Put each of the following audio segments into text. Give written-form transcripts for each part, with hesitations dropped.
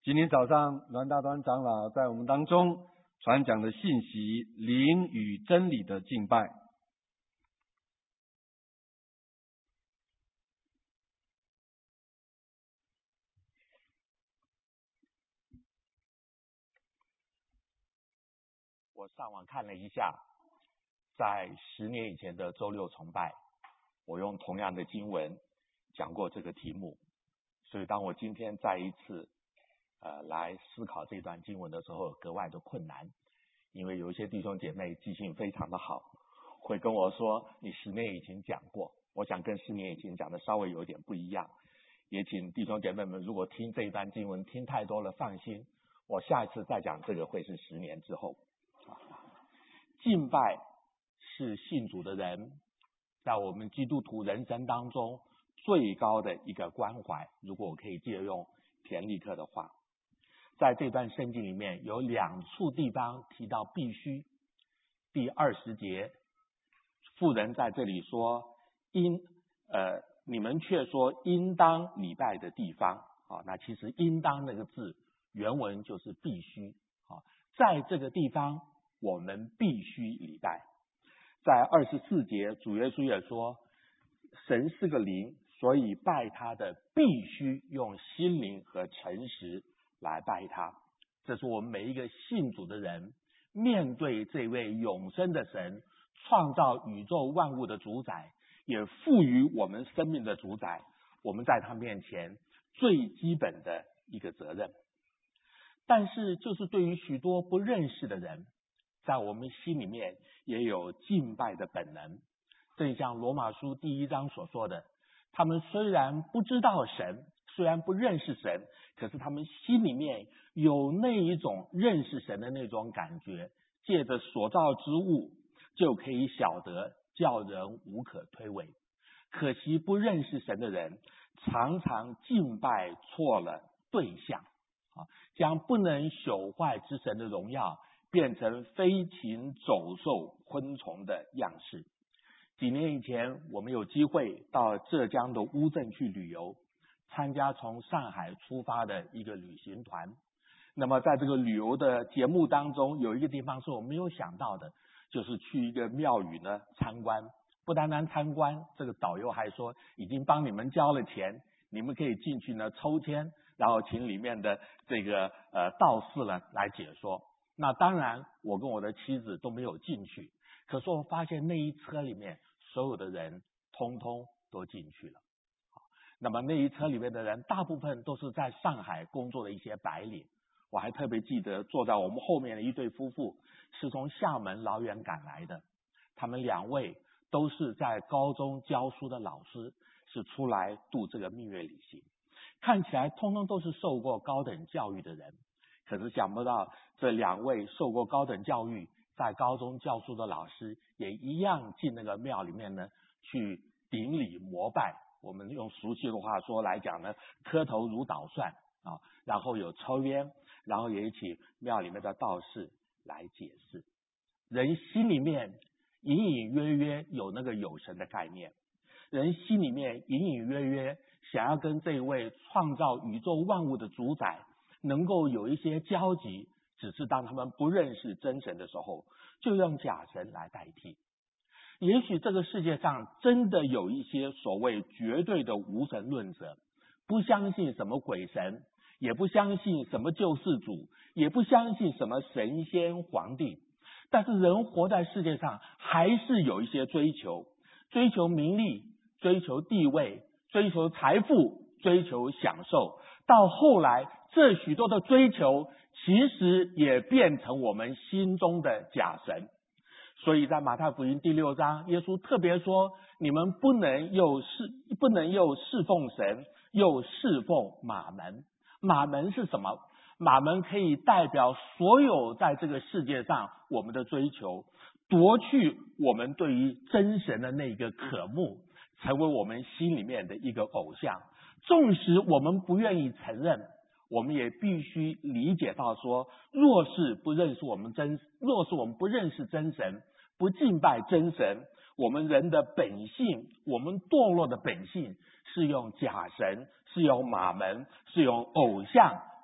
今天早上阮大端长老在我们当中传讲的信息，灵与真理的敬拜。 我上网看了一下，在10年以前的周六崇拜，我用同样的经文讲过这个题目，所以当我今天再一次来思考这段经文的时候，格外的困难，因为有一些弟兄姐妹记性非常的好，会跟我说你10年以前讲过，我想跟10年以前讲的稍微有点不一样，也请弟兄姐妹们如果听这一段经文听太多了放心，我下一次再讲这个会是10年之后。敬拜是信主的人在我们基督徒人生当中最高的一个关怀，如果我可以借用田立克的话，在这段圣经里面有2处地方提到必须。第20节，妇人在这里说你们却说应当礼拜的地方，那其实应当那个字原文就是必须，在这个地方我们必须礼拜。在24节，主耶稣也说神是个灵，所以拜他的必须用心灵和诚实来拜他。这是我们每一个信主的人面对这位永生的神，创造宇宙万物的主宰，也赋予我们生命的主宰，我们在他面前最基本的一个责任。但是就是对于许多不认识的人，在我们心里面也有敬拜的本能，正像罗马书第1章所说的，他们虽然不知道神，虽然不认识神，可是他们心里面有那一种认识神的那种感觉，借着所造之物就可以晓得，叫人无可推诿。可惜不认识神的人常常敬拜错了对象，将不能朽坏之神的荣耀变成飞禽走兽昆虫的样式。几年以前我们有机会到浙江的乌镇去旅游，参加从上海出发的一个旅行团。那么在这个旅游的节目当中，有一个地方是我没有想到的，就是去一个庙宇呢参观。不单单参观，这个导游还说已经帮你们交了钱，你们可以进去呢抽签，然后请里面的这个道士呢来解说。那当然我跟我的妻子都没有进去，可是我发现那一车里面所有的人通通都进去了。那么那一车里面的人大部分都是在上海工作的一些白领，我还特别记得坐在我们后面的一对夫妇是从厦门老远赶来的，他们2位都是在高中教书的老师，是出来度这个蜜月旅行，看起来通通都是受过高等教育的人，可是想不到这2位受过高等教育在高中教书的老师也一样进那个庙里面呢去顶礼膜拜，我们用熟悉的话说来讲呢，磕头如捣蒜然后有抽烟，然后也一起庙里面的道士来解释。人心里面隐隐约约有那个有神的概念，人心里面隐隐约约想要跟这位创造宇宙万物的主宰能够有一些交集，只是当他们不认识真神的时候，就用假神来代替。也许这个世界上真的有一些所谓绝对的无神论者，不相信什么鬼神，也不相信什么救世主，也不相信什么神仙皇帝，但是人活在世界上还是有一些追求名利，追求地位，追求财富，追求享受，到后来这许多的追求其实也变成我们心中的假神。所以在马太福音第6章，耶稣特别说，你们不能又侍奉神，又侍奉马门。马门是什么？马门可以代表所有在这个世界上我们的追求，夺去我们对于真神的那个渴慕，成为我们心里面的一个偶像。纵使我们不愿意承认，我们也必须理解到说，若是我们不认识真神，不敬拜真神，我们人的本性，我们堕落的本性是用假神，是用马门，是用偶像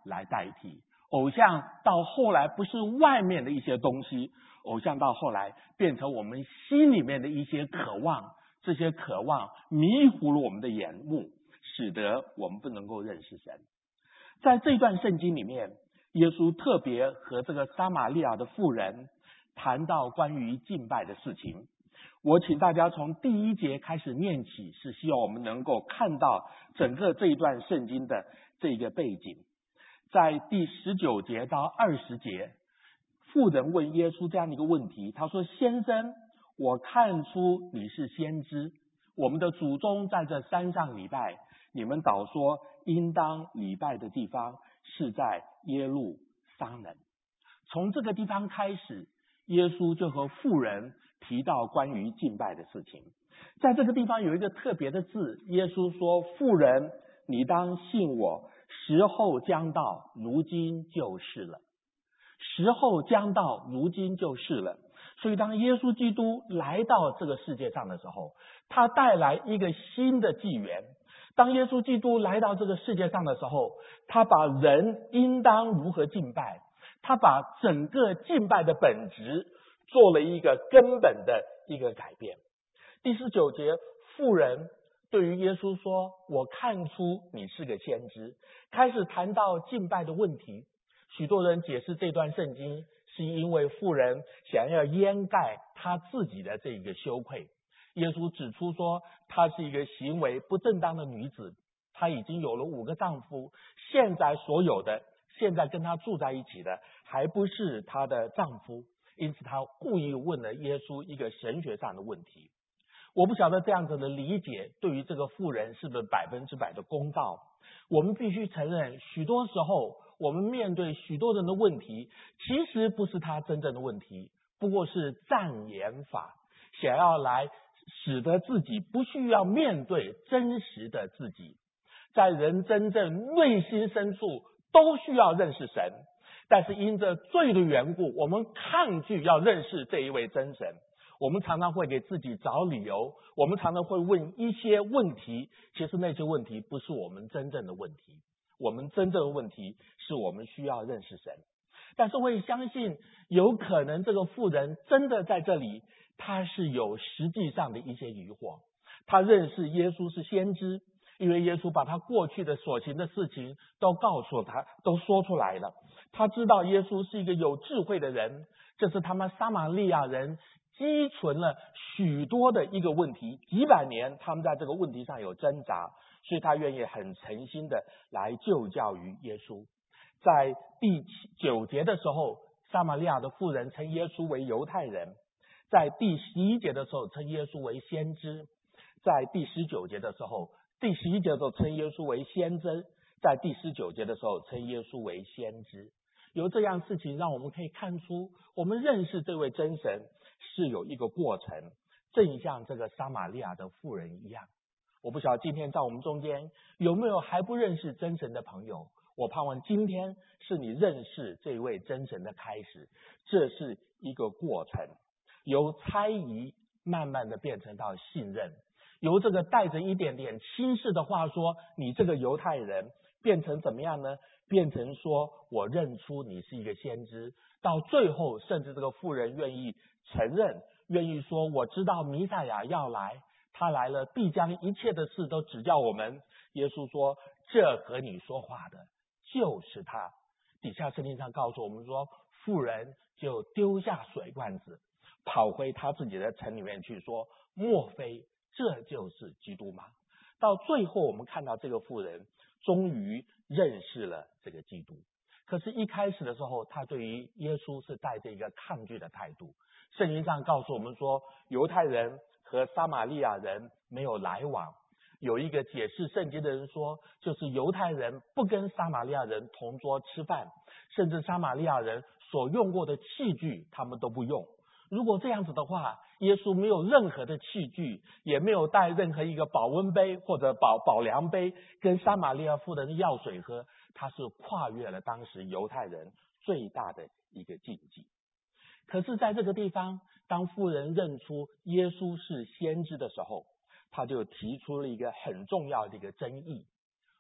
来代替。偶像到后来不是外面的一些东西，偶像到后来变成我们心里面的一些渴望，这些渴望迷糊了我们的眼目，使得我们不能够认识神。在这段圣经里面，耶稣特别和这个撒玛利亚的妇人谈到关于敬拜的事情。我请大家从第1节开始念起，是希望我们能够看到整个这一段圣经的这个背景。在第19节到20节，妇人问耶稣这样的一个问题，他说：先生，我看出你是先知，我们的祖宗在这山上礼拜，你们倒说应当礼拜的地方是在耶路撒冷。从这个地方开始，耶稣就和妇人提到关于敬拜的事情。在这个地方有一个特别的字，耶稣说：妇人，你当信我，时候将到，如今就是了。时候将到，如今就是了。所以当耶稣基督来到这个世界上的时候，他带来一个新的纪元。当耶稣基督来到这个世界上的时候，他把人应当如何敬拜，他把整个敬拜的本质做了一个根本的一个改变。第19节，妇人对于耶稣说：我看出你是个先知。开始谈到敬拜的问题。许多人解释这段圣经是因为妇人想要掩盖她自己的这个羞愧。耶稣指出说，她是一个行为不正当的女子，她已经有了5个丈夫，现在所有的，现在跟她住在一起的还不是她的丈夫，因此她故意问了耶稣一个神学上的问题。我不晓得这样子的理解对于这个妇人是不是100%的公道。我们必须承认，许多时候我们面对许多人的问题，其实不是他真正的问题，不过是障眼法，想要来使得自己不需要面对真实的自己。在人真正内心深处都需要认识神，但是因着罪的缘故，我们抗拒要认识这一位真神。我们常常会给自己找理由，我们常常会问一些问题，其实那些问题不是我们真正的问题。我们真正的问题是我们需要认识神。但是我也相信，有可能这个妇人真的在这里，她是有实际上的一些疑惑。她认识耶稣是先知，因为耶稣把他过去的所行的事情都告诉他，都说出来了。他知道耶稣是一个有智慧的人，这是他们撒玛利亚人积存了许多的一个问题，几百年他们在这个问题上有挣扎，所以他愿意很诚心的来就教于耶稣。在第9节的时候，撒玛利亚的妇人称耶稣为犹太人；在第11节的时候称耶稣为先知；在第19节的时候，第11节的时候称耶稣为先知；在第19节的时候称耶稣为先知。由这样事情让我们可以看出，我们认识这位真神是有一个过程，正像这个撒玛利亚的妇人一样。我不晓得今天在我们中间有没有还不认识真神的朋友，我盼望今天是你认识这位真神的开始。这是一个过程，由猜疑慢慢的变成到信任，由这个带着一点点轻视的话说你这个犹太人，变成怎么样呢？变成说我认出你是一个先知，到最后甚至这个妇人愿意承认，愿意说我知道弥赛亚要来，他来了必将一切的事都指教我们。耶稣说这和你说话的就是他。底下圣经上告诉我们说，妇人就丢下水罐子，跑回他自己的城里面去说，莫非这就是基督吗？到最后我们看到这个妇人终于认识了这个基督。可是一开始的时候，他对于耶稣是带着一个抗拒的态度。圣经上告诉我们说，犹太人和撒玛利亚人没有来往。有一个解释圣经的人说，就是犹太人不跟撒玛利亚人同桌吃饭，甚至撒玛利亚人所用过的器具他们都不用。如果这样子的话，耶稣没有任何的器具，也没有带任何一个保温杯或者保凉杯跟撒玛利亚妇人要水喝，他是跨越了当时犹太人最大的一个禁忌。可是在这个地方，当妇人认出耶稣是先知的时候，他就提出了一个很重要的一个争议。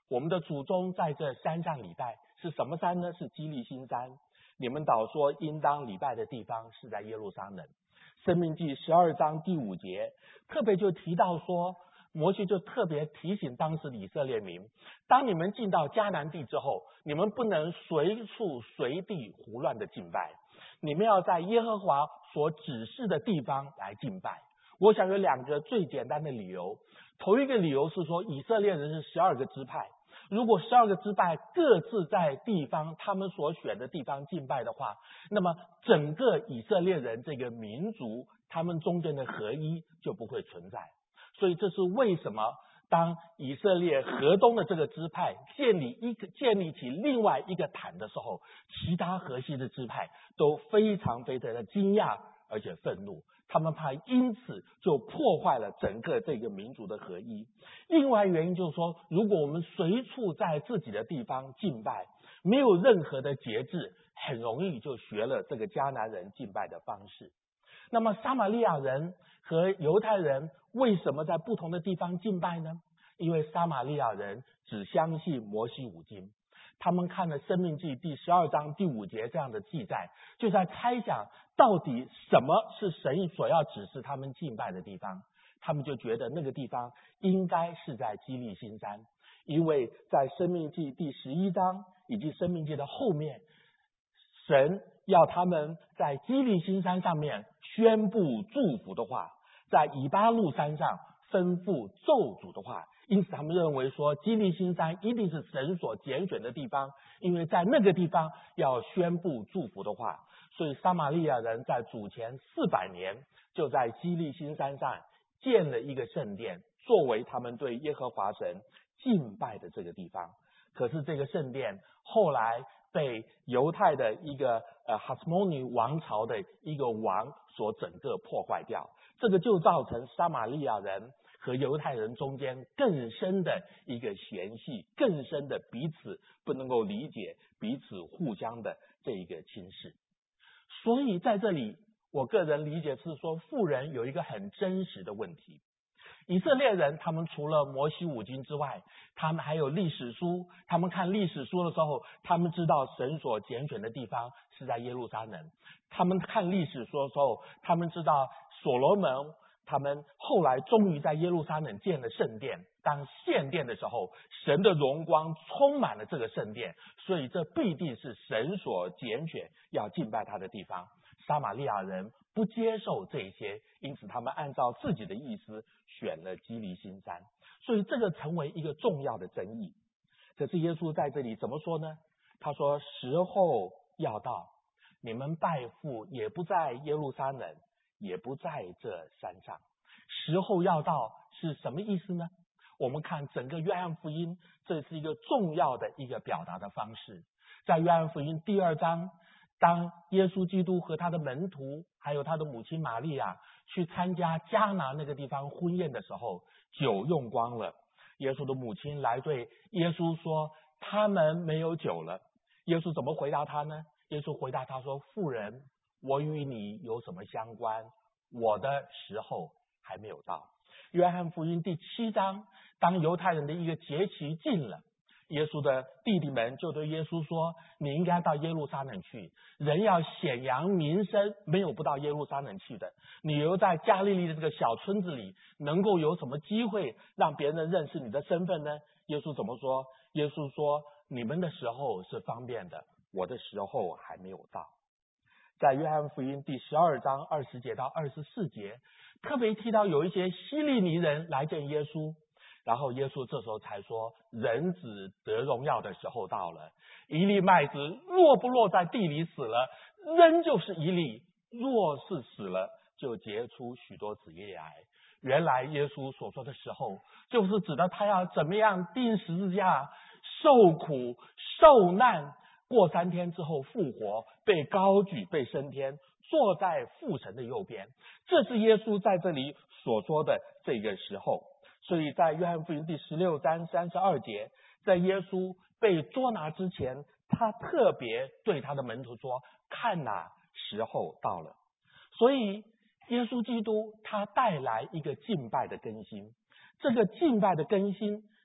我们的祖宗在这山上礼拜，是什么山呢？是基利心山。你们倒说应当礼拜的地方是在耶路撒冷。申命记12章第5节特别就提到说，摩西就特别提醒当时的以色列民，当你们进到迦南地之后，你们不能随处随地胡乱的敬拜，你们要在耶和华所指示的地方来敬拜。我想有2个最简单的理由。头一个理由是说，以色列人是12个支派，如果12个支派各自在地方他们所选的地方敬拜的话，那么整个以色列人这个民族他们中间的合一就不会存在。所以这是为什么当以色列河东的这个支派建立起另外一个坛的时候，其他河西的支派都非常非常的惊讶而且愤怒，他们怕因此就破坏了整个这个民族的合一。另外原因就是说，如果我们随处在自己的地方敬拜，没有任何的节制，很容易就学了这个迦南人敬拜的方式。那么撒玛利亚人和犹太人为什么在不同的地方敬拜呢？因为撒玛利亚人只相信摩西五经，他们看了申命记第12章第5节这样的记载，就在猜想到底什么是神所要指示他们敬拜的地方。他们就觉得那个地方应该是在基利心山，因为在申命记第11章以及申命记的后面，神要他们在基利心山上面宣布祝福的话，在以巴路山上吩咐咒诅的话。因此他们认为说，基利心山一定是神所拣选的地方，因为在那个地方要宣布祝福的话。所以撒玛利亚人在主前400年就在基利心山上建了一个圣殿，作为他们对耶和华神敬拜的这个地方。可是这个圣殿后来被犹太的一个哈斯摩尼王朝的一个王所整个破坏掉，这个就造成撒玛利亚人和犹太人中间更深的一个嫌隙，更深的彼此不能够理解，彼此互相的这一个轻视。所以在这里我个人理解是说，妇人有一个很真实的问题。以色列人他们除了摩西五经之外，他们还有历史书，他们看历史书的时候，他们知道神所拣选的地方是在耶路撒冷。他们看历史书的时候，他们知道所罗门他们后来终于在耶路撒冷建了圣殿，当献殿的时候，神的荣光充满了这个圣殿，所以这必定是神所拣选要敬拜他的地方。撒玛利亚人不接受这些，因此他们按照自己的意思选了基利心山，所以这个成为一个重要的争议。可是耶稣在这里怎么说呢？他说，时候要到，你们拜父也不在耶路撒冷，也不在这山上。时候要到是什么意思呢？我们看整个约翰福音，这是一个重要的一个表达的方式。在约翰福音第2章，当耶稣基督和他的门徒还有他的母亲玛利亚去参加迦拿那个地方婚宴的时候，酒用光了。耶稣的母亲来对耶稣说，他们没有酒了。耶稣怎么回答他呢？耶稣回答他说，妇人，我与你有什么相关？我的时候还没有到。约翰福音第7章，当犹太人的一个节期近了，耶稣的弟弟们就对耶稣说，你应该到耶路撒冷去，人要显扬名声，没有不到耶路撒冷去的。你留在加利利的这个小村子里，能够有什么机会让别人认识你的身份呢？耶稣怎么说？耶稣说，你们的时候是方便的，我的时候还没有到。在约翰福音第12章20节到24节，特别提到有一些希利尼人来见耶稣，然后耶稣这时候才说，人子得荣耀的时候到了。一粒麦子若不落在地里死了，仍旧是一粒；若是死了，就结出许多子叶来。原来耶稣所说的时候，就是指的他要怎么样钉十字架，受苦受难，过3天之后复活，被高举，被升天，坐在父神的右边。这是耶稣在这里所说的这个时候。所以在约翰福音第16章32节，在耶稣被捉拿之前，他特别对他的门徒说，看哪，时候到了。所以耶稣基督他带来一个敬拜的更新，这个敬拜的更新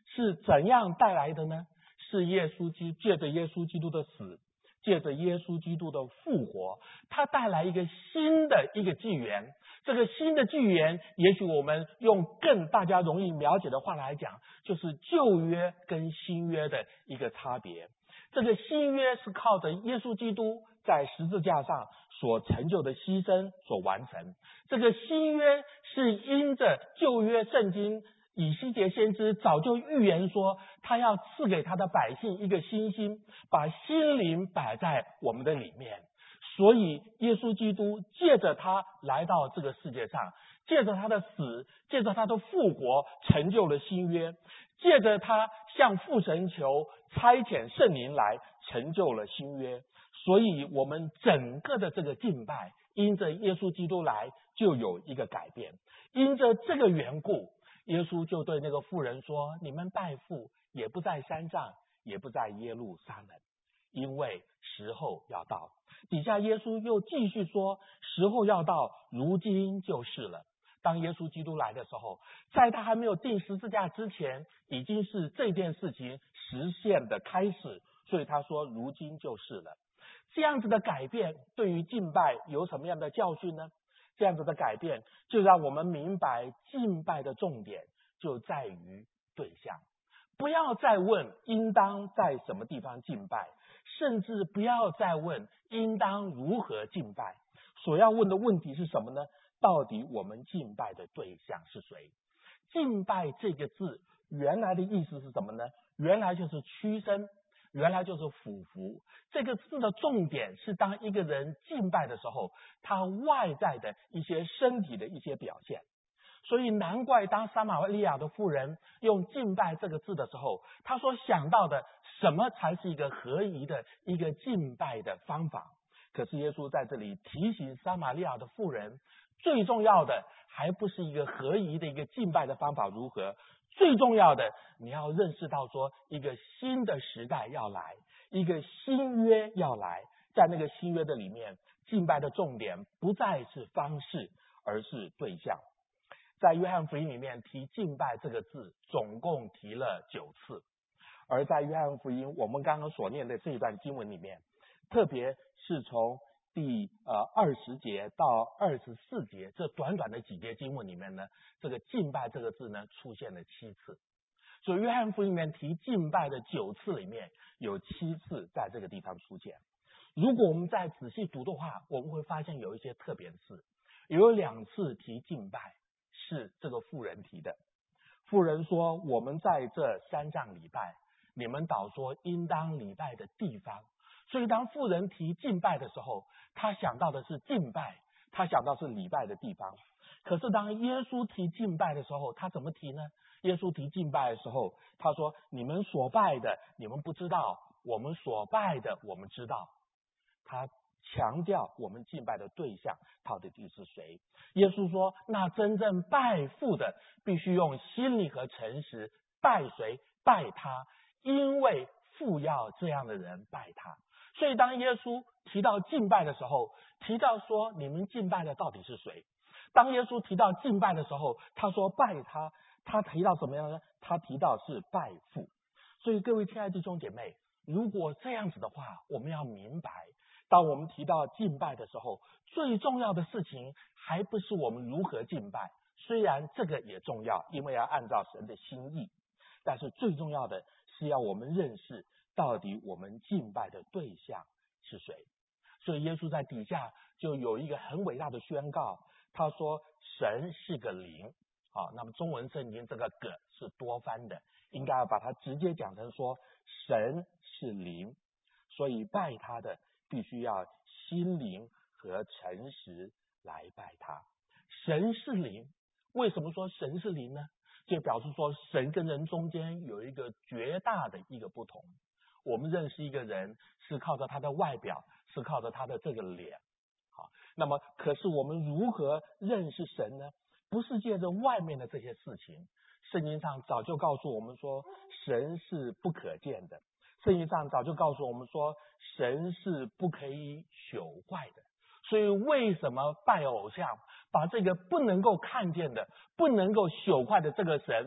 是怎样带来的呢？是借着耶稣基督的死，借着耶稣基督的复活，他带来一个新的一个纪元。这个新的纪元，也许我们用更大家容易了解的话来讲，就是旧约跟新约的一个差别。这个新约是靠着耶稣基督在十字架上所成就的牺牲所完成，这个新约是因着旧约圣经以西结先知早就预言说，他要赐给他的百姓一个新心，把心灵摆在我们的里面。所以耶稣基督借着他来到这个世界上，借着他的死，借着他的复活，成就了新约，借着他向父神求差遣圣灵来，成就了新约。所以我们整个的这个敬拜，因着耶稣基督来，就有一个改变。因着这个缘故，耶稣就对那个妇人说，你们拜父也不在山上，也不在耶路撒冷，因为时候要到。底下耶稣又继续说，时候要到，如今就是了。当耶稣基督来的时候，在他还没有钉十字架之前，已经是这件事情实现的开始，所以他说如今就是了。这样子的改变对于敬拜有什么样的教训呢？这样子的改变就让我们明白，敬拜的重点就在于对象。不要再问应当在什么地方敬拜，甚至不要再问应当如何敬拜。所要问的问题是什么呢？到底我们敬拜的对象是谁？敬拜这个字原来的意思是什么呢？原来就是屈身，原来就是俯伏。这个字的重点是当一个人敬拜的时候，他外在的一些身体的一些表现。所以难怪当撒玛利亚的妇人用敬拜这个字的时候，他所想到的什么才是一个合宜的一个敬拜的方法。可是耶稣在这里提醒撒玛利亚的妇人，最重要的还不是一个合宜的一个敬拜的方法如何，最重要的你要认识到说，一个新的时代要来，一个新约要来。在那个新约的里面，敬拜的重点不再是方式，而是对象。在约翰福音里面提敬拜这个字总共提了9次，而在约翰福音我们刚刚所念的这一段经文里面，特别是从第20节到24节这短短的几节经文里面呢，这个敬拜这个字呢出现了7次。所以约翰福音里面提敬拜的9次里面有7次在这个地方出现。如果我们再仔细读的话，我们会发现有一些特别的事。有2次提敬拜是这个妇人提的。妇人说，我们在这山上礼拜，你们倒说应当礼拜的地方。所以当妇人提敬拜的时候，他想到的是敬拜，他想到是礼拜的地方。可是当耶稣提敬拜的时候，他怎么提呢？耶稣提敬拜的时候，他说，你们所拜的你们不知道，我们所拜的我们知道。他强调我们敬拜的对象到底是谁。耶稣说，那真正拜父的必须用心里和诚实拜谁？拜他，因为父要这样的人拜他。所以当耶稣提到敬拜的时候，提到说你们敬拜的到底是谁？当耶稣提到敬拜的时候，他说拜他，他提到什么样呢？他提到是拜父。所以各位亲爱的弟兄姐妹，如果这样子的话，我们要明白，当我们提到敬拜的时候，最重要的事情还不是我们如何敬拜，虽然这个也重要，因为要按照神的心意，但是最重要的是要我们认识到底我们敬拜的对象是谁。所以耶稣在底下就有一个很伟大的宣告，他说神是个灵。好，那么中文圣经这个个是多翻的，应该要把它直接讲成说神是灵，所以拜他的必须要心灵和诚实来拜他。神是灵，为什么说神是灵呢？就表示说神跟人中间有一个绝大的一个不同。我们认识一个人是靠着他的外表，是靠着他的这个脸。好，那么可是我们如何认识神呢？不是借着外面的这些事情。圣经上早就告诉我们说神是不可见的，圣经上早就告诉我们说神是不可以朽坏的。所以为什么拜偶像，把这个不能够看见的，不能够朽坏的这个神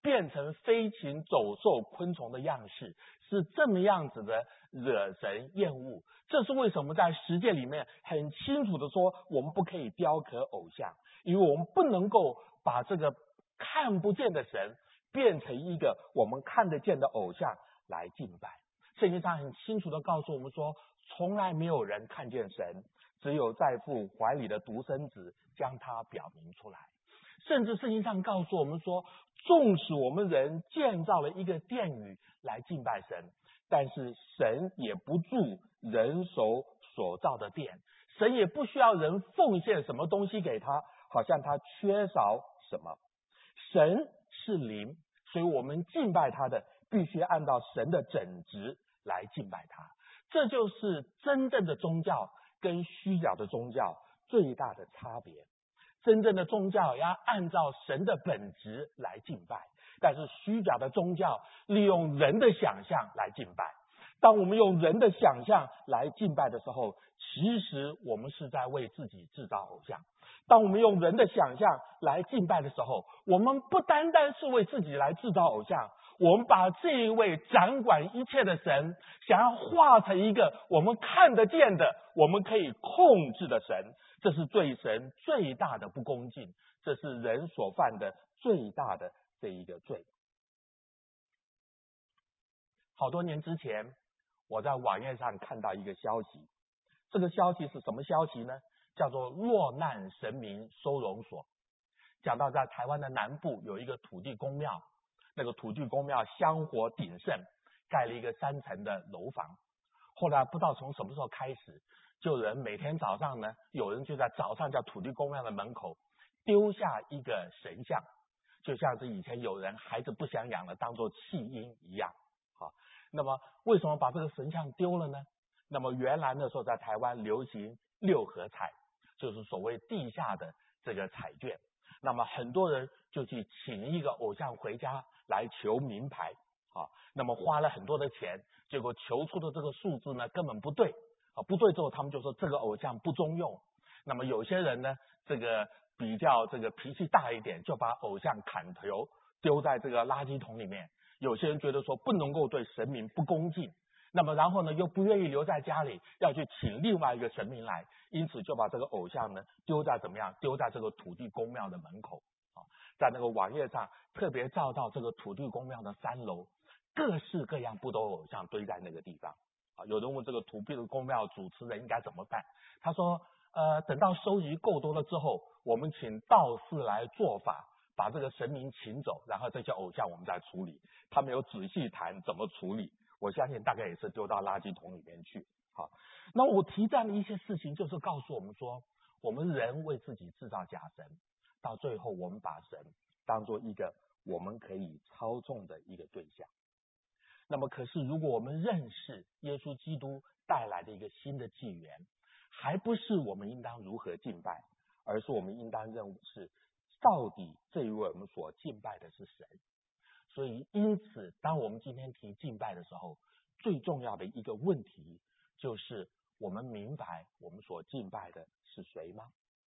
变成飞禽走兽昆虫的样式，是这么样子的惹人厌恶。这是为什么在十诫里面很清楚的说，我们不可以雕刻偶像，因为我们不能够把这个看不见的神变成一个我们看得见的偶像来敬拜。圣经上很清楚的告诉我们说，从来没有人看见神，只有在父怀里的独生子将他表明出来。甚至圣经上告诉我们说，纵使我们人建造了一个殿宇来敬拜神，但是神也不住人手所造的殿，神也不需要人奉献什么东西给他，好像他缺少什么。神是灵，所以我们敬拜他的必须按照神的整值来敬拜他。这就是真正的宗教跟虚假的宗教最大的差别。真正的宗教要按照神的本质来敬拜，但是虚假的宗教利用人的想象来敬拜。当我们用人的想象来敬拜的时候，其实我们是在为自己制造偶像。当我们用人的想象来敬拜的时候，我们不单单是为自己来制造偶像，我们把这一位掌管一切的神想要化成一个我们看得见的，我们可以控制的神。这是对神最大的不恭敬，这是人所犯的最大的这一个罪。好多年之前，我在网页上看到一个消息，这个消息是什么消息呢？叫做落难神明收容所。讲到在台湾的南部有一个土地公庙，那个土地公庙香火鼎盛，盖了一个3层的楼房。后来不知道从什么时候开始，就有人每天早上呢，有人就在早上叫土地公庙的门口丢下一个神像，就像是以前有人孩子不想养了当做弃婴一样。好，那么为什么把这个神像丢了呢？那么原来那时候在台湾流行6合彩，就是所谓地下的这个彩券。那么很多人就去请一个偶像回家来求名牌，那么花了很多的钱，结果求出的这个数字呢根本不对，不对之后他们就说这个偶像不中用。那么有些人呢，这个比较这个脾气大一点，就把偶像砍头丢在这个垃圾桶里面。有些人觉得说不能够对神明不恭敬，那么然后呢又不愿意留在家里，要去请另外一个神明来，因此就把这个偶像呢丢在怎么样？丢在这个土地公庙的门口。在那个网页上特别照到这个土地公庙的3楼，各式各样不同偶像堆在那个地方。有人问这个土地公庙主持人应该怎么办？他说等到收集够多了之后，我们请道士来做法，把这个神明请走，然后这些偶像我们再处理。他没有仔细谈怎么处理，我相信大概也是丢到垃圾桶里面去。好，那我提这样的一些事情，就是告诉我们说，我们人为自己制造假神，到最后我们把神当作一个我们可以操纵的一个对象。那么可是如果我们认识耶稣基督带来的一个新的纪元，还不是我们应当如何敬拜，而是我们应当认识到底这一位我们所敬拜的是谁。所以因此当我们今天提敬拜的时候，最重要的一个问题就是我们明白我们所敬拜的是谁吗？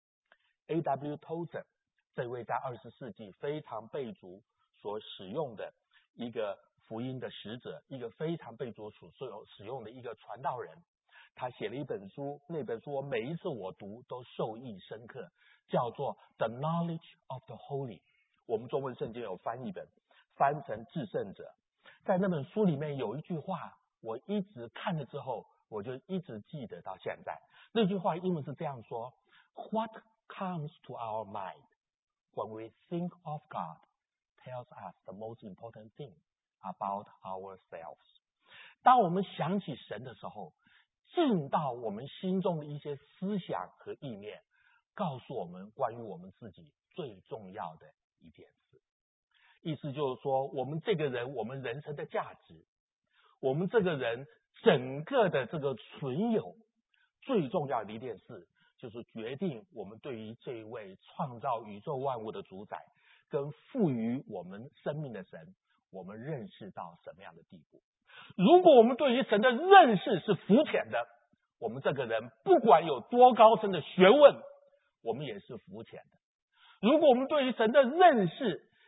A.W. Tozer 这位在20世纪非常被主所使用的一个福音的使者，一个非常被主所使用的一个传道人，他写了一本书，那本书每一次我读都受益深刻，叫做 The Knowledge of the Holy。 我们中文圣经有翻译本，翻成至圣者。在那本书里面有一句话，我一直看了之后我就一直记得到现在。那句话英文是这样说， What comes to our mind when we think of God tells us the most important thing about ourselves。 当我们想起神的时候，进到我们心中的一些思想和意念，告诉我们关于我们自己最重要的一件事。意思就是说，我们这个人，我们人生的价值，我们这个人整个的这个存有，最重要的一件事就是决定我们对于这一位创造宇宙万物的主宰跟赋予我们生命的神，我们认识到什么样的地步。如果我们对于神的认识是肤浅的，我们这个人不管有多高深的学问，我们也是肤浅的。如果我们对于神的认识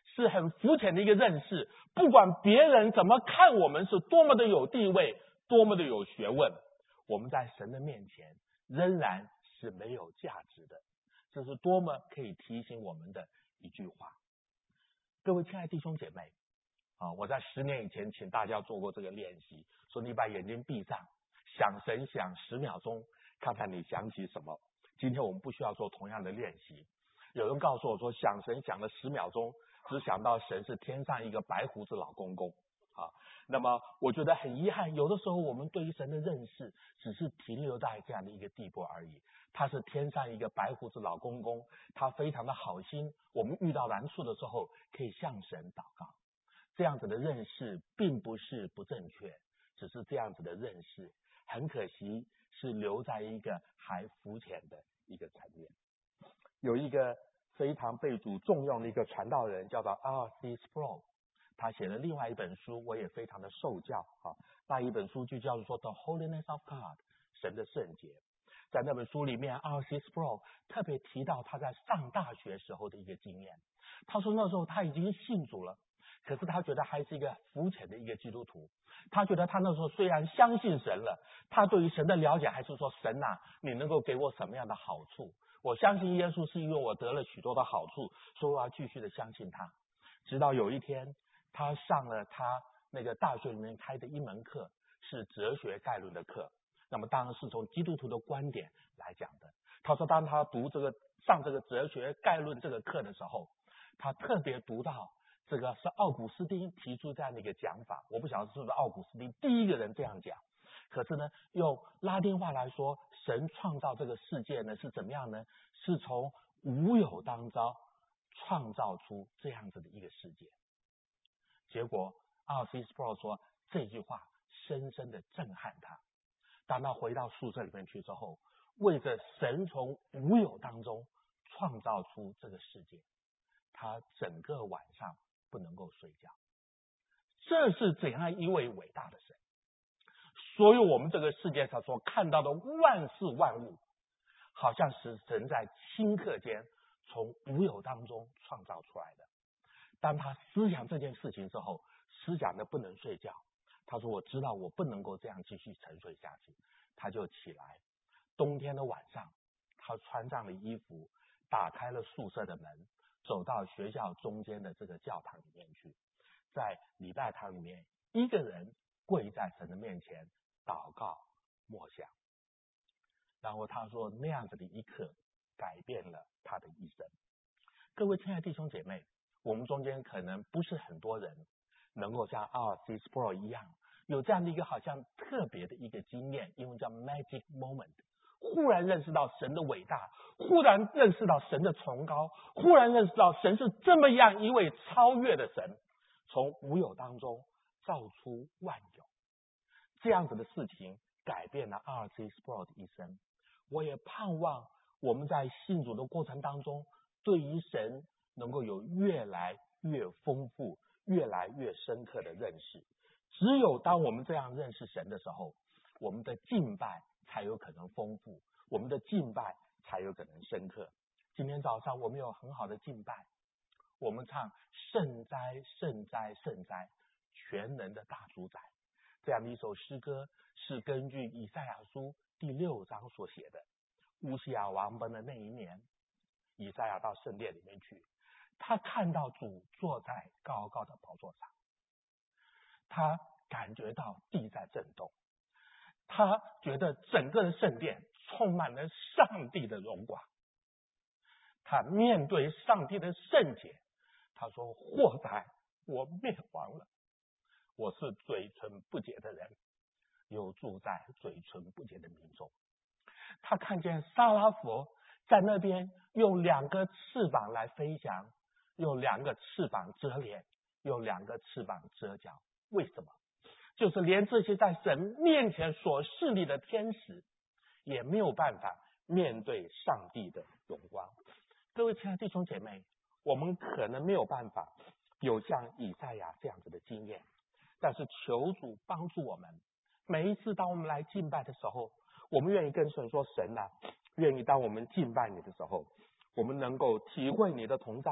是很肤浅的一个认识，不管别人怎么看我们是多么的有地位，多么的有学问，我们在神的面前仍然是没有价值的。这是多么可以提醒我们的一句话。各位亲爱的弟兄姐妹我在10年以前请大家做过这个练习，说你把眼睛闭上，想神想10秒钟，看看你想起什么。今天我们不需要做同样的练习。有人告诉我说想神想了10秒钟，只想到神是天上一个白胡子老公公那么我觉得很遗憾，有的时候我们对于神的认识只是停留在这样的一个地步而已。他是天上一个白胡子老公公，他非常的好心，我们遇到难处的时候可以向神祷告。这样子的认识并不是不正确，只是这样子的认识很可惜是留在一个还肤浅的一个层面。有一个非常被主重用的一个传道人叫做 R.C. Sproul， 他写了另外一本书，我也非常的受教那一本书就叫做 The Holiness of God， 神的圣洁。在那本书里面 R.C. Sproul 特别提到他在上大学时候的一个经验。他说那时候他已经信主了，可是他觉得还是一个肤浅的一个基督徒。他觉得他那时候虽然相信神了，他对于神的了解还是说神你能够给我什么样的好处？我相信耶稣是因为我得了许多的好处，所以我要继续的相信他。直到有一天他上了他那个大学里面开的一门课，是哲学概论的课。那么当然是从基督徒的观点来讲的。他说当他上这个哲学概论这个课的时候，他特别读到这个是奥古斯丁提出这样的一个讲法。我不晓得是不是奥古斯丁第一个人这样讲，可是呢用拉丁话来说，神创造这个世界呢是怎么样呢？是从无有当中创造出这样子的一个世界。结果R.C. Sproul 说这句话深深的震撼他。当他回到宿舍里面去之后，为着神从无有当中创造出这个世界，他整个晚上不能够睡觉。这是怎样一位伟大的神？所有我们这个世界上所看到的万事万物，好像是神在顷刻间从无有当中创造出来的。当他思想这件事情之后，思想的不能睡觉。他说我知道我不能够这样继续沉睡下去。他就起来，冬天的晚上他穿上了衣服，打开了宿舍的门，走到学校中间的这个教堂里面去，在礼拜堂里面一个人跪在神的面前祷告默想。然后他说那样子的一刻改变了他的一生。各位亲爱的弟兄姐妹，我们中间可能不是很多人能够像 R.C. Sproul 一样有这样的一个好像特别的一个经验，因为叫 magic moment， 忽然认识到神的伟大，忽然认识到神的崇高，忽然认识到神是这么样一位超越的神，从无有当中造出万有。这样子的事情改变了 R.C. Sproul 的一生。我也盼望我们在信主的过程当中，对于神能够有越来越丰富、越来越深刻的认识。只有当我们这样认识神的时候，我们的敬拜才有可能丰富，我们的敬拜才有可能深刻。今天早上我们有很好的敬拜，我们唱圣哉圣哉圣哉，全能的大主宰。这样的一首诗歌是根据以赛亚书第6章所写的。乌西雅王崩的那一年，以赛亚到圣殿里面去，他看到主坐在高高的宝座上，他感觉到地在震动，他觉得整个的圣殿充满了上帝的荣光。他面对上帝的圣洁，他说祸哉，我灭亡了，我是嘴唇不洁的人，又住在嘴唇不洁的民中。他看见撒拉弗在那边用2个翅膀来飞翔，用2个翅膀遮脸，用2个翅膀遮脚。为什么？就是连这些在神面前所侍立的天使也没有办法面对上帝的荣光。各位亲爱的弟兄姐妹，我们可能没有办法有像以赛亚这样子的经验，但是求主帮助我们，每一次当我们来敬拜的时候，我们愿意跟神说，神啊，愿意当我们敬拜你的时候，我们能够体会你的同在，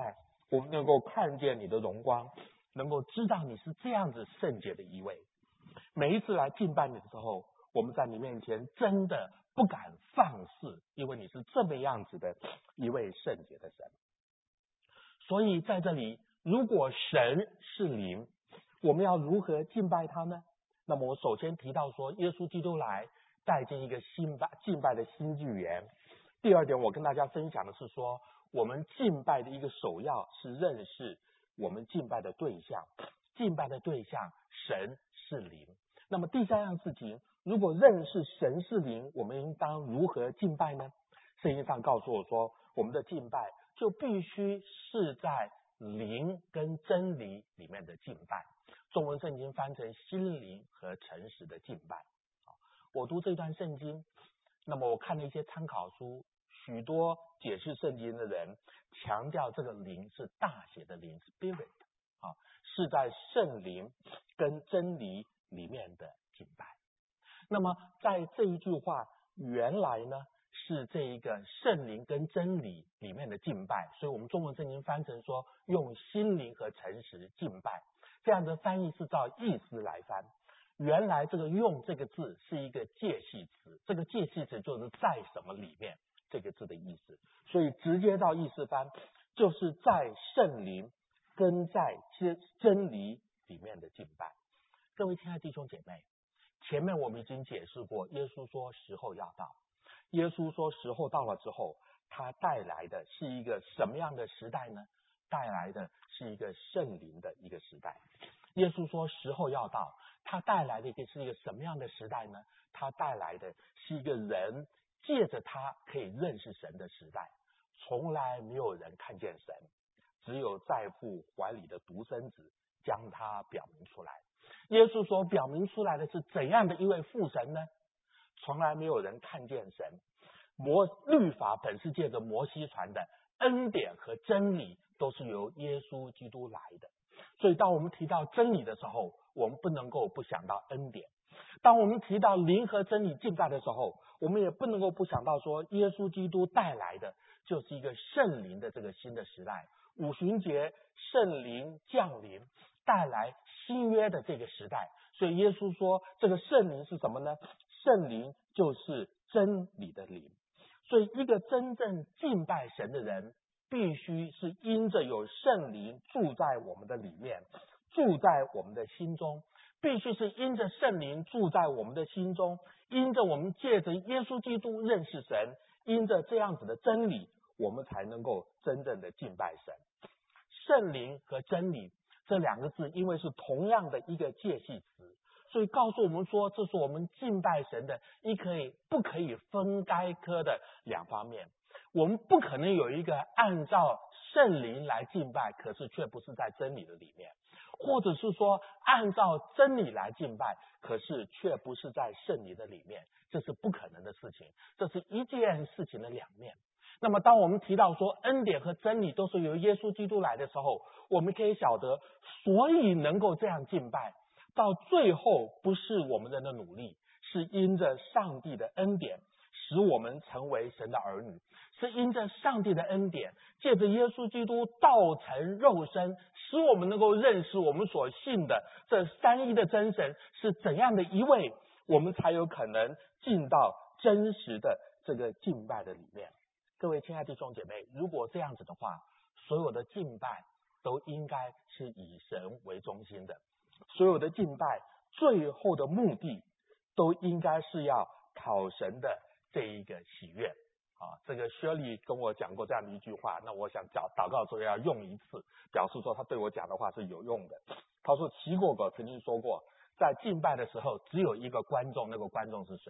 我们能够看见你的荣光，能够知道你是这样子圣洁的一位。每一次来敬拜你的时候，我们在你面前真的不敢放肆，因为你是这么样子的一位圣洁的神。所以在这里，如果神是灵，我们要如何敬拜他呢？那么我首先提到说，耶稣基督来带进一个敬拜的新纪元。第二点，我跟大家分享的是说，我们敬拜的一个首要是认识我们敬拜的对象，敬拜的对象神是灵。那么第三样事情，如果认识神是灵，我们应当如何敬拜呢？圣经上告诉我说，我们的敬拜就必须是在灵跟真理里面的敬拜。中文圣经翻成心灵和诚实的敬拜。我读这段圣经，那么我看了一些参考书，许多解释圣经的人强调这个灵是大写的灵 Spirit， 是在圣灵跟真理里面的敬拜。那么在这一句话原来呢是这一个圣灵跟真理里面的敬拜，所以我们中文圣经翻成说用心灵和诚实敬拜，这样的翻译是照意思来翻。原来这个用这个字是一个介系词，这个介系词就是在什么里面这个字的意思，所以直接到意思翻就是在圣灵跟在真理里面的敬拜。各位亲爱的弟兄姐妹，前面我们已经解释过，耶稣说时候要到，耶稣说时候到了之后，他带来的是一个什么样的时代呢？带来的是一个圣灵的一个时代。耶稣说时候要到，他带来的是一个什么样的时代呢？他带来的是一个人借着他可以认识神的时代。从来没有人看见神，只有在父怀里的独生子将他表明出来。耶稣所表明出来的是怎样的一位父神呢？从来没有人看见神。律法本是借着摩西传的，恩典和真理都是由耶稣基督来的。所以当我们提到真理的时候，我们不能够不想到恩典。当我们提到灵和真理敬拜的时候，我们也不能够不想到说耶稣基督带来的就是一个圣灵的这个新的时代。五旬节圣灵降临，带来新约的这个时代。所以耶稣说这个圣灵是什么呢？圣灵就是真理的灵。所以一个真正敬拜神的人，必须是因着有圣灵住在我们的里面，住在我们的心中，必须是因着圣灵住在我们的心中，因着我们借着耶稣基督认识神，因着这样子的真理，我们才能够真正的敬拜神。圣灵和真理这两个字因为是同样的一个介系词，所以告诉我们说这是我们敬拜神的不可以分开科的两方面。我们不可能有一个按照圣灵来敬拜，可是却不是在真理的里面，或者是说按照真理来敬拜，可是却不是在圣灵的里面，这是不可能的事情，这是一件事情的两面。那么当我们提到说恩典和真理都是由耶稣基督来的时候，我们可以晓得，所以能够这样敬拜，到最后不是我们人的努力，是因着上帝的恩典使我们成为神的儿女，是因着上帝的恩典，借着耶稣基督道成肉身，使我们能够认识我们所信的这三一的真神是怎样的一位，我们才有可能进到真实的这个敬拜的里面。各位亲爱的弟兄姐妹，如果这样子的话，所有的敬拜都应该是以神为中心的，所有的敬拜最后的目的都应该是要讨神的这一个喜悦。这个薛利跟我讲过这样的一句话，那我想祷告的时候要用一次，表示说他对我讲的话是有用的。他说齐果果曾经说过，在敬拜的时候只有一个观众，那个观众是谁？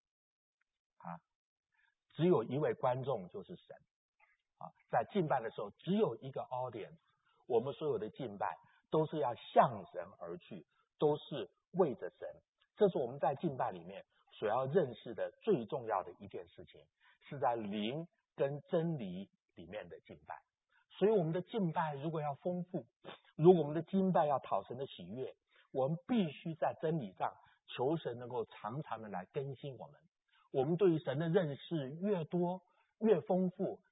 只有一位观众，就是神。在敬拜的时候只有一个 audience， 我们所有的敬拜都是要向神而去，都是为着神。这是我们在敬拜里面所要认识的最重要的一件事情，是在灵跟真理里面的敬拜。所以我们的敬拜如果要丰富，如果我们的敬拜要讨神的喜悦，我们必须在真理上求神能够常常的来更新我们。我们对于神的认识越多越丰富，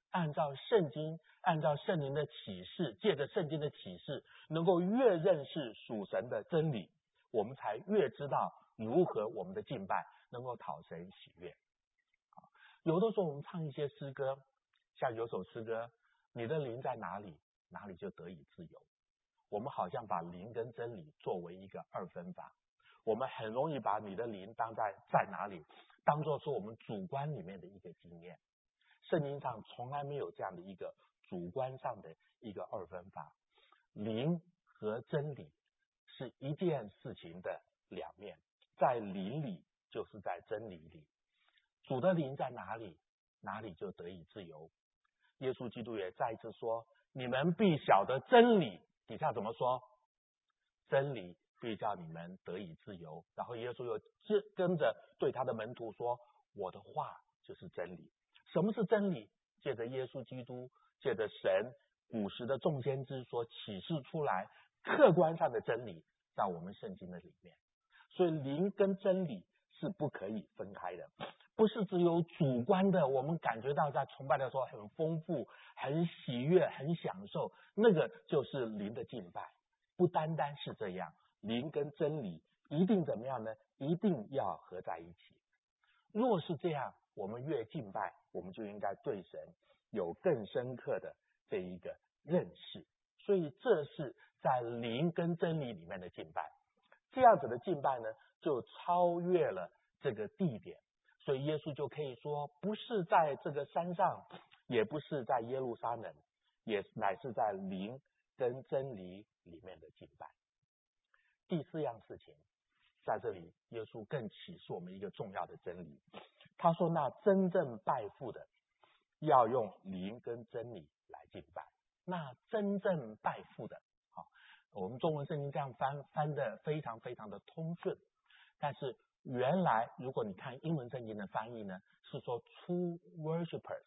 按照圣经，按照圣灵的启示，借着圣经的启示，能够越认识属神的真理，我们才越知道如何我们的敬拜能够讨神喜悦。有的时候我们唱一些诗歌，像有首诗歌，你的灵在哪里，哪里就得以自由。我们好像把灵跟真理作为一个二分法，我们很容易把你的灵当在哪里，当作是我们主观里面的一个经验。圣经上从来没有这样的一个主观上的一个二分法，灵和真理是一件事情的两面，在灵里就是在真理里。主的灵在哪里，哪里就得以自由。耶稣基督也再一次说，你们必晓得真理，底下怎么说？真理必叫你们得以自由。然后耶稣又跟着对他的门徒说，我的话就是真理。什么是真理？借着耶稣基督，借着神古时的众先知所启示出来客观上的真理，在我们圣经的里面。所以灵跟真理是不可以分开的，不是只有主观的，我们感觉到在崇拜的时候很丰富、很喜悦、很享受，那个就是灵的敬拜。不单单是这样，灵跟真理一定怎么样呢？一定要合在一起。若是这样，我们越敬拜，我们就应该对神有更深刻的这一个认识。所以这是在灵跟真理里面的敬拜。这样子的敬拜呢，就超越了这个地点。所以耶稣就可以说，不是在这个山上，也不是在耶路撒冷，也乃是在灵跟真理里面的敬拜。第四样事情，在这里耶稣更启示我们一个重要的真理。他说，那真正拜父的要用灵跟真理来敬拜。那真正拜父的，我们中文圣经这样翻的非常非常的通顺，但是原来如果你看英文圣经的翻译呢，是说 true worshipers，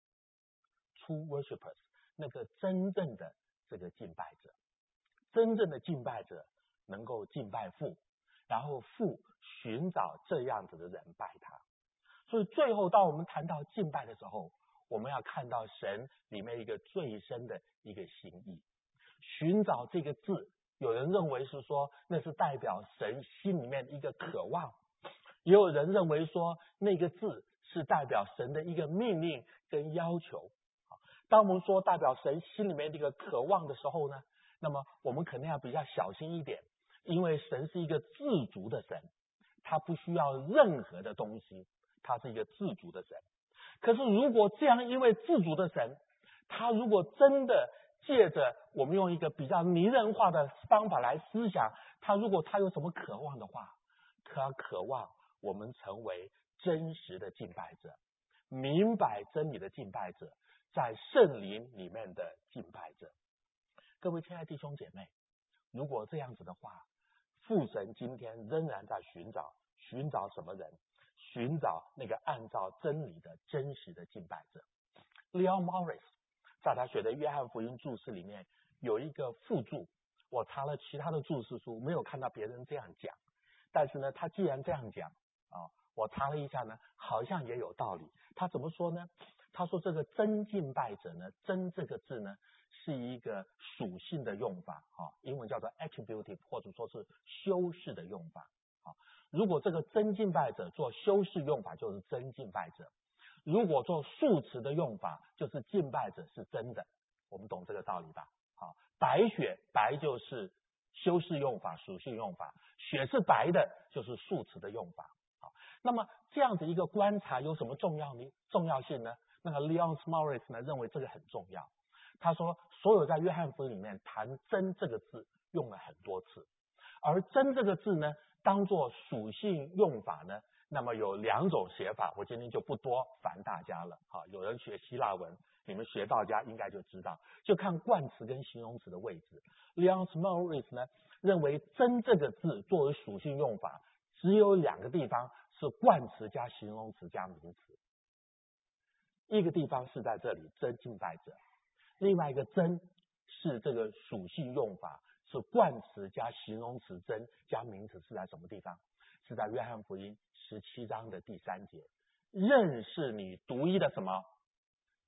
那个真正的这个敬拜者，真正的敬拜者能够敬拜父，然后父寻找这样子的人拜他。所以最后当我们谈到敬拜的时候，我们要看到神里面一个最深的一个心意。寻找这个字，有人认为是说那是代表神心里面的一个渴望，也有人认为说那个字是代表神的一个命令跟要求。当我们说代表神心里面的一个渴望的时候呢，那么我们肯定要比较小心一点，因为神是一个自足的神，他不需要任何的东西，他是一个自足的神。可是如果这样，因为自足的神，他如果真的借着我们用一个比较拟人化的方法来思想，如果他有什么渴望的话，他渴望我们成为真实的敬拜者，明白真理的敬拜者，在圣灵里面的敬拜者。各位亲爱的弟兄姐妹，如果这样子的话，父神今天仍然在寻找什么人？寻找那个按照真理的真实的敬拜者。Leon Morris 在他写的约翰福音注释里面有一个附注，我查了其他的注释书，没有看到别人这样讲，但是呢，他既然这样讲我查了一下呢，好像也有道理。他怎么说呢？他说这个真敬拜者呢，真这个字呢是一个属性的用法，英文叫做 attributive， 或者说是修饰的用法。如果这个真敬拜者做修饰用法，就是真敬拜者；如果做数词的用法，就是敬拜者是真的。我们懂这个道理吧？白雪，白就是修饰用法、属性用法，雪是白的就是数词的用法。那么这样子一个观察有什么重要性呢？那个 Leon Morris 呢认为这个很重要。他说，所有在约翰福音里面谈真这个字用了很多次，而真这个字呢当做属性用法呢，那么有两种写法，我今天就不多烦大家了。有人学希腊文，你们学道家应该就知道，就看冠词跟形容词的位置。Leon Morris 呢认为真这个字作为属性用法，只有两个地方是冠词加形容词加名词。一个地方是在这里真敬拜者，另外一个真是这个属性用法，是冠词加形容词真加名词，是在什么地方？是在约翰福音17章的第3节。认识你独一的什么？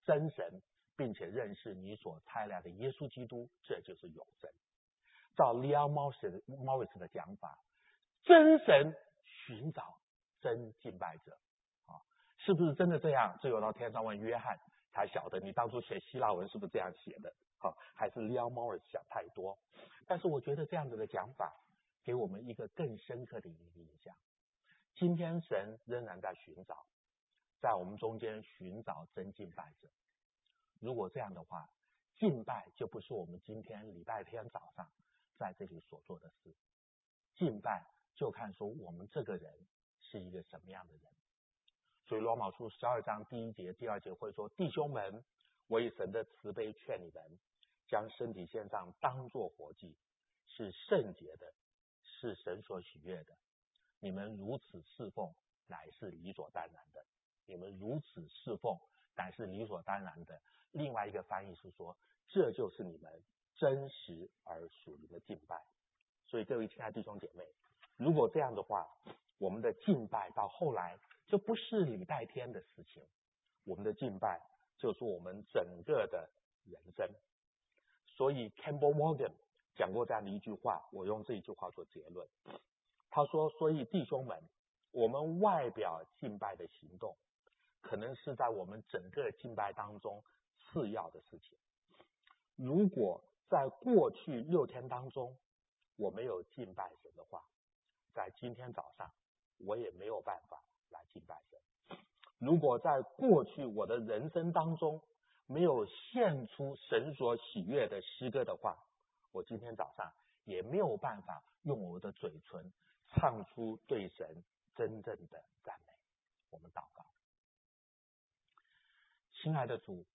真神，并且认识你所差来的耶稣基督，这就是永生。照 Leon Morris 的讲法，真神寻找真敬拜者啊，是不是真的这样？只有到天上问约翰才晓得你当初写希腊文是不是这样写的，还是 Leon Morris 想太多？但是我觉得这样子的讲法给我们一个更深刻的一个印象。今天神仍然在寻找，在我们中间寻找真敬拜者。如果这样的话，敬拜就不是我们今天礼拜天早上在这里所做的事。敬拜就看说我们这个人是一个什么样的人。所以罗马书12章第1节、第2节会说，弟兄们，我以神的慈悲劝你们，将身体献上当作活祭，是圣洁的，是神所喜悦的。你们如此侍奉，乃是理所当然的。你们如此侍奉，乃是理所当然的。另外一个翻译是说，这就是你们真实而属灵的敬拜。所以各位亲爱的弟兄姐妹，如果这样的话，我们的敬拜到后来就不是礼拜天的事情，我们的敬拜就是我们整个的人生。所以 Campbell Morgan 讲过这样的一句话，我用这一句话做结论。他说，所以弟兄们，我们外表敬拜的行动可能是在我们整个敬拜当中次要的事情。如果在过去6天当中我没有敬拜神的话，在今天早上我也没有办法来敬拜神。如果在过去我的人生当中没有献出神所喜悦的诗歌的话，我今天早上也没有办法用我的嘴唇唱出对神真正的赞美。我们祷告。亲爱的主，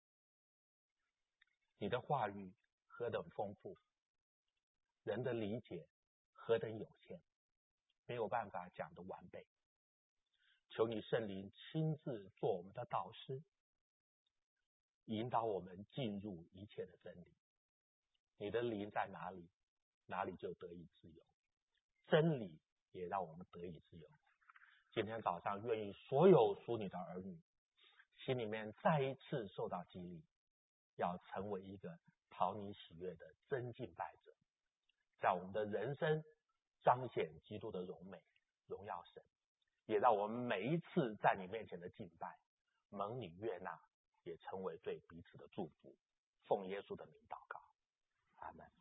你的话语何等丰富，人的理解何等有限，没有办法讲得完备。求你圣灵亲自做我们的导师，引导我们进入一切的真理。你的灵在哪里，哪里就得以自由，真理也让我们得以自由。今天早上愿意所有属你的儿女心里面再一次受到激励，要成为一个讨你喜悦的真敬拜者，在我们的人生彰显基督的荣美，荣耀神，也让我们每一次在你面前的敬拜蒙你悦纳，也成为对彼此的祝福。奉耶稣的名祷告，阿们。